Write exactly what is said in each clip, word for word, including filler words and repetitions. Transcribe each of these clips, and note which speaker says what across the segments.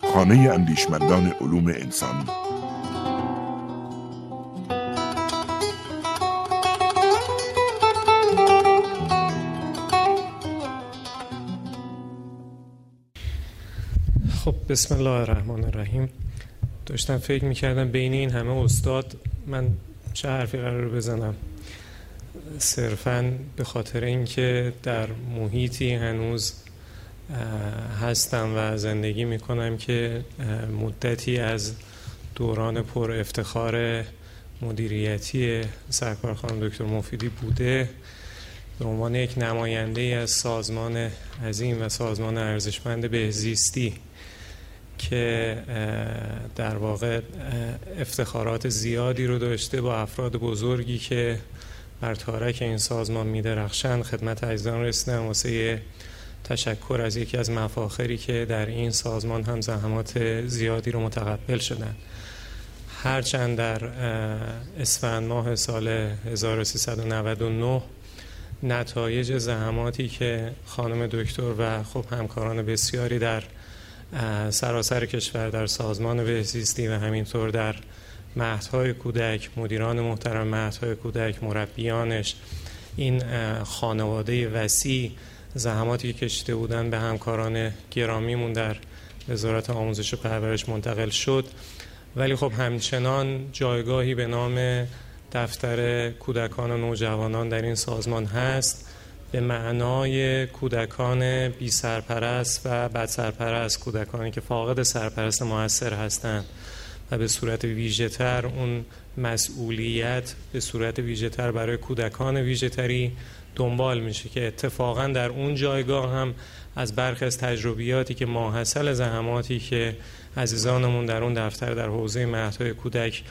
Speaker 1: خانه اندیشمندان علوم انسانی.
Speaker 2: خب بسم الله الرحمن الرحیم. داشتم فکر میکردم بین این همه استاد من چه حرفی قرار بزنم، صرفاً به خاطر اینکه در محیطی هنوز هستم و زندگی میکنم که مدتی از دوران پر افتخار مدیریتی سرکار خانم دکتر مفیدی بوده. به عنوان یک نماینده از سازمان عظیم و سازمان ارزشمند بهزیستی که در واقع افتخارات زیادی رو داشته با افراد بزرگی که بر تارک این سازمان می‌درخشند، خدمت عزیزان رسیدم واسه تشکر از یکی از مفاخری که در این سازمان هم زحمات زیادی رو متقبل شدن. هرچند در اسفند ماه سال هزار و سیصد و نود و نه نتایج زحماتی که خانم دکتر و خب همکاران بسیاری در سراسر کشور در سازمان بهزیستی و همینطور در مهدهای کودک، مدیران محترم مهدهای کودک، مربیانش، این خانواده وسیع زحماتی که کشیده بودن به همکاران گرامیمون در وزارت آموزش و پرورش منتقل شد. ولی خب همچنان جایگاهی به نام دفتر کودکان و نوجوانان در این سازمان هست، به معنای کودکان بی سرپرست و بد سرپرست، کودکانی که فاقد سرپرست مؤثر هستند و به صورت ویژه‌تر اون مسئولیت به صورت ویژه‌تر برای کودکان ویژه‌تری دنبال میشه که اتفاقا در اون جایگاه هم از برخی از تجربیاتی که ماحصل زحماتی که عزیزانمون در اون دفتر در حوزه مهدهای کودک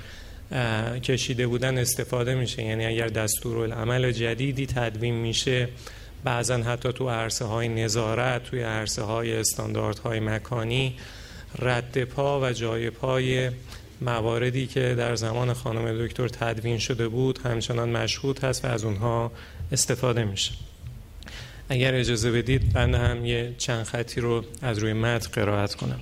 Speaker 2: کشیده بودن استفاده میشه. یعنی اگر دستورالعمل جدیدی تدوین میشه، بعضا حتی تو عرصه های نظارت، توی عرصه های استانداردهای مکانی، رد پا و جای پای مواردی که در زمان خانم دکتر تدوین شده بود همچنان مشهود هست و از اونها استفاده میشه. اگر اجازه بدید بنده هم یه چند خطی رو از روی متن قرائت کنم.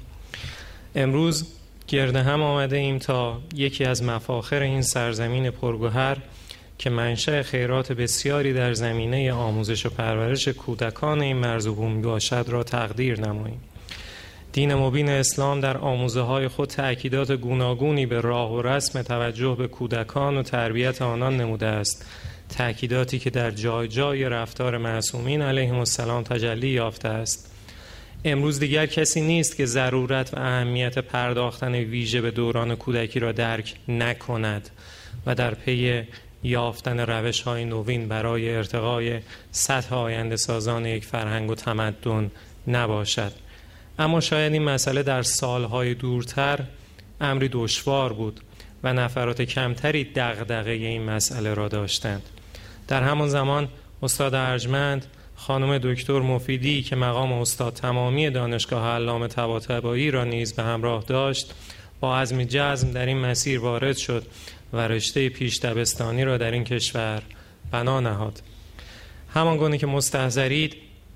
Speaker 2: امروز گرد هم آمده ایم تا یکی از مفاخر این سرزمین پرگوهر که منشأ خیرات بسیاری در زمینه آموزش و پرورش کودکان این مرز و بوم باشد را تقدیر نماییم. دین مبین اسلام در آموزه های خود تأکیدات گوناگونی به راه و رسم توجه به کودکان و تربیت آنان نموده است، تأکیداتی که در جای جای رفتار معصومین علیهم السلام تجلی یافته است. امروز دیگر کسی نیست که ضرورت و اهمیت پرداختن ویژه به دوران کودکی را درک نکند و در پی یافتن روش‌های نوین برای ارتقای سطح آینده سازان یک فرهنگ و تمدن نباشد. اما شاید این مسئله در سالهای دورتر امری دشوار بود و نفرات کمتری دغدغه این مسئله را داشتند. در همان زمان استاد ارجمند خانم دکتر مفیدی که مقام استاد تمامی دانشگاه علامه طباطبایی را نیز به همراه داشت، با عزم جزم در این مسیر وارد شد و رشته پیش دبستانی را در این کشور بنا نهاد. همان گونه که مستحضرید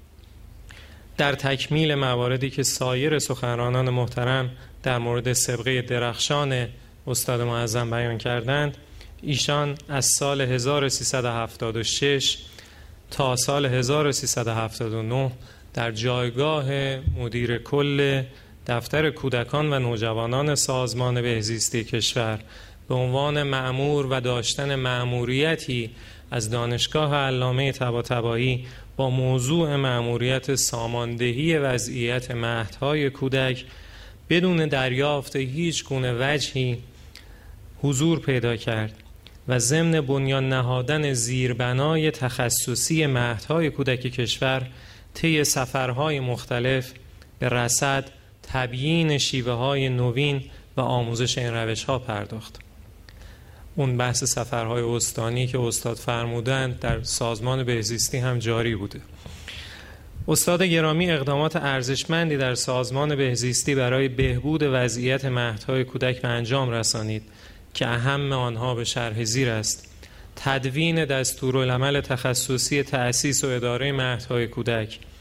Speaker 2: در تکمیل مواردی که سایر سخنرانان محترم در مورد سابقه درخشان استاد معظم بیان کردند، ایشان از سال هزار و سیصد و هفتاد و شش تا سال هزار و سیصد و هفتاد و نه در جایگاه مدیر کل دفتر کودکان و نوجوانان سازمان بهزیستی کشور به عنوان مأمور و داشتن مأموریتی از دانشگاه علامه طباطبایی با موضوع مأموریت ساماندهی وضعیت مهدهای کودک بدون دریافت هیچ گونه وجهی حضور پیدا کرد و ضمن بنیان نهادن زیربنای تخصصی مهدهای کودک کشور طی سفرهای مختلف به رصد، تبیین شیوه‌های نوین و آموزش این روش‌ها پرداخت. اون بحث سفرهای استانی که استاد فرمودند در سازمان بهزیستی هم جاری بوده. استاد گرامی اقدامات ارزشمندی در سازمان بهزیستی برای بهبود وضعیت مهدهای کودک به انجام رسانید که اهم آنها به شرح زیر است: تدوین دستورالعمل تخصصی تأسیس و اداره مهدهای کودک،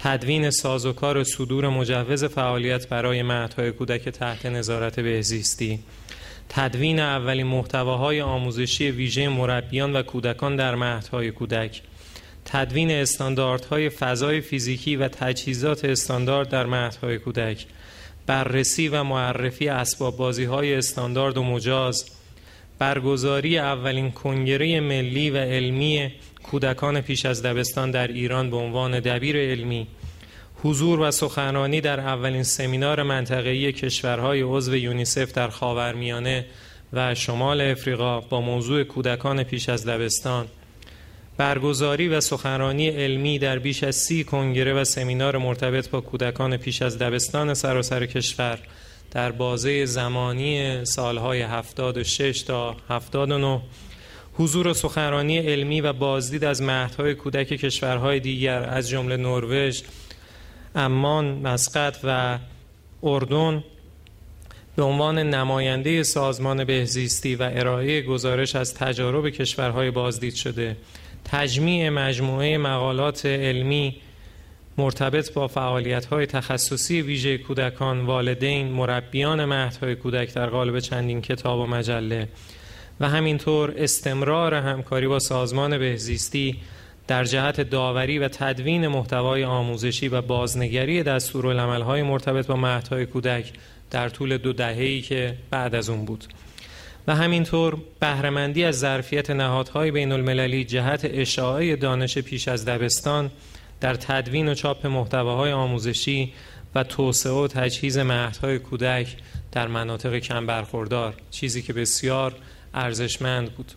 Speaker 2: تدوین سازوکار صدور مجوز فعالیت برای مهدهای کودک تحت نظارت بهزیستی، تدوین اولین محتواهای آموزشی ویژه مربیان و کودکان در مهدهای کودک، تدوین استانداردهای فضای فیزیکی و تجهیزات استاندارد در مهدهای کودک، بررسی و معرفی اسباب بازی‌های استاندارد و مجاز، برگزاری اولین کنگره ملی و علمی کودکان پیش از دبستان در ایران به عنوان دبیر علمی، حضور و سخنرانی در اولین سمینار منطقه‌ای کشورهای عضو یونیسف در خاورمیانه و شمال افریقا با موضوع کودکان پیش از دبستان، برگزاری و سخنرانی علمی در بیش از سی کنگره و سمینار مرتبط با کودکان پیش از دبستان سراسر کشور در بازه زمانی سالهای هفتاد و شش تا هفتاد و نه، حضور و سخنرانی علمی و بازدید از مهدهای کودک کشورهای دیگر از جمله نروژ، عمان، مسقط و اردن به عنوان نماینده سازمان بهزیستی و ارائه گزارش از تجارب کشورهای بازدید شده، تجمیع مجموعه مقالات علمی مرتبط با فعالیت‌های تخصصی ویژه کودکان، والدین، مربیان مهدهای کودک در قالب چندین کتاب و مجله و همینطور استمرار همکاری با سازمان بهزیستی در جهت داوری و تدوین محتوای آموزشی و بازنگری دستورالعمل‌های مرتبط با مهدهای کودک در طول دو دهه‌ای که بعد از اون بود و همینطور بهره‌مندی از ظرفیت نهادهای بین المللی جهت اشاعه دانش پیش از دبستان در تدوین و چاپ محتواهای آموزشی و توسعه و تجهیز مهدهای کودک در مناطق کم برخوردار، چیزی که بسیار ارزشمند بود.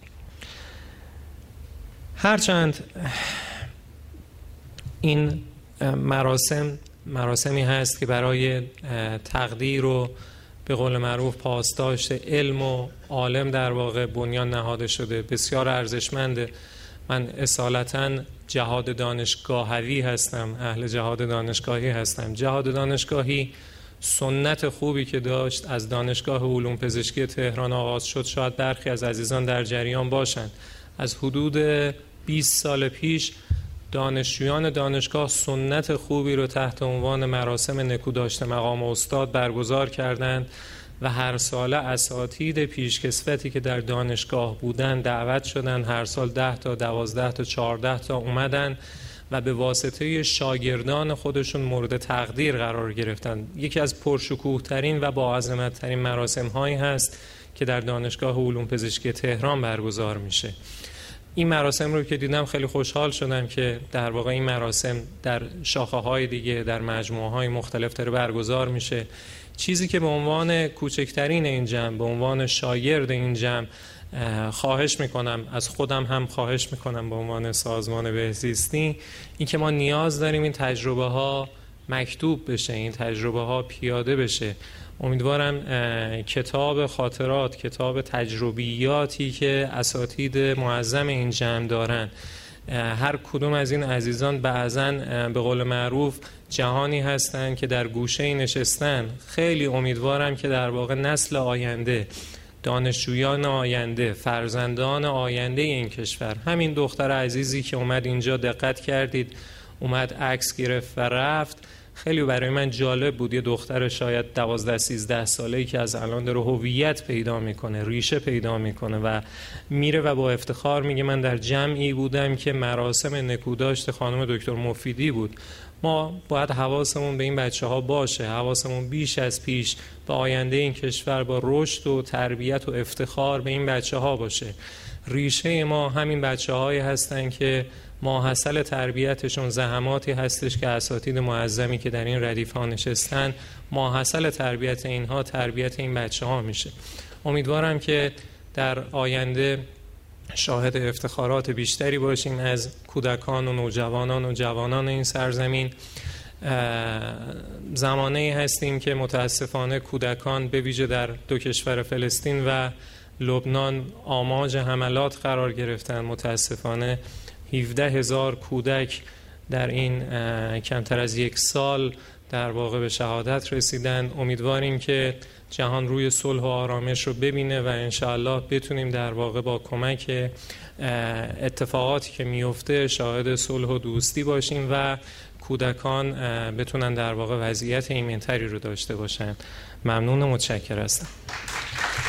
Speaker 2: هرچند این مراسم مراسمی هست که برای تقدیر و به قول معروف پاسداشت علم و عالم در واقع بنیان نهاده شده، بسیار ارزشمنده. من اصالتاً جهاد دانشگاهی هستم، اهل جهاد دانشگاهی هستم. جهاد دانشگاهی سنت خوبی که داشت از دانشگاه علوم پزشکی تهران آغاز شد. شاید برخی از عزیزان در جریان باشند، از حدود بیست سال پیش دانشجویان دانشگاه سنت خوبی رو تحت عنوان مراسم نکوداشت مقام استاد برگزار کردند و هر ساله اساتید پیشکسوتی که در دانشگاه بودن دعوت شدن، هر سال ده تا دوازده تا چهارده تا اومدن و به واسطه شاگردان خودشون مورد تقدیر قرار گرفتن. یکی از پرشکوه ترین و با عظمت ترین مراسم هایی هست که در دانشگاه علوم پزشکی تهران برگزار میشه. این مراسم رو که دیدم خیلی خوشحال شدم که در واقع این مراسم در شاخه های دیگه در مجموعه های مختلف داره برگزار میشه. چیزی که به عنوان کوچکترین این جمع، به عنوان شاگرد این جمع خواهش میکنم، از خودم هم خواهش میکنم به عنوان سازمان بهزیستی، این که ما نیاز داریم این تجربه ها مکتوب بشه، این تجربه ها پیاده بشه. امیدوارم کتاب خاطرات، کتاب تجربیاتی که اساتید معظم این جمع دارن، هر کدوم از این عزیزان بعضاً به قول معروف جهانی هستن که در گوشه نشستن. خیلی امیدوارم که در واقع نسل آینده، دانشجویان آینده، فرزندان آینده این کشور، همین دختر عزیزی که اومد اینجا دقت کردید، اومد عکس گرفت و رفت، خیلی برای من جالب بود. یه دختر شاید دوازده سیزده ساله‌ای که از الان داره هویت پیدا میکنه، ریشه پیدا میکنه و میره و با افتخار میگه من در جمعی بودم که مراسم نکوداشت خانم دکتر مفیدی بود. ما باید حواسمون به این بچه ها باشه، حواسمون بیش از پیش به آینده این کشور با رشد و تربیت و افتخار به این بچه ها باشه. ریشه ما همین بچه هایی هستن که ماحصل تربیتشون زحماتی هستش که اساتید معظمی که در این ردیف ها نشستن، ماحصل تربیت اینها تربیت این بچه ها میشه. امیدوارم که در آینده شاهد افتخارات بیشتری باشیم از کودکان و نوجوانان و جوانان این سرزمین. زمانه‌ای هستیم که متاسفانه کودکان به ویژه در دو کشور فلسطین و لبنان آماج حملات قرار گرفتن. متاسفانه هفده هزار کودک در این کمتر از یک سال در واقع به شهادت رسیدن. امیدواریم که جهان روی صلح و آرامش رو ببینه و انشاءالله بتونیم در واقع با کمک اتفاقاتی که میفته شاهد صلح و دوستی باشیم و کودکان بتونن در واقع وضعیت ایمن‌تری رو داشته باشن. ممنون و متشکر هستم.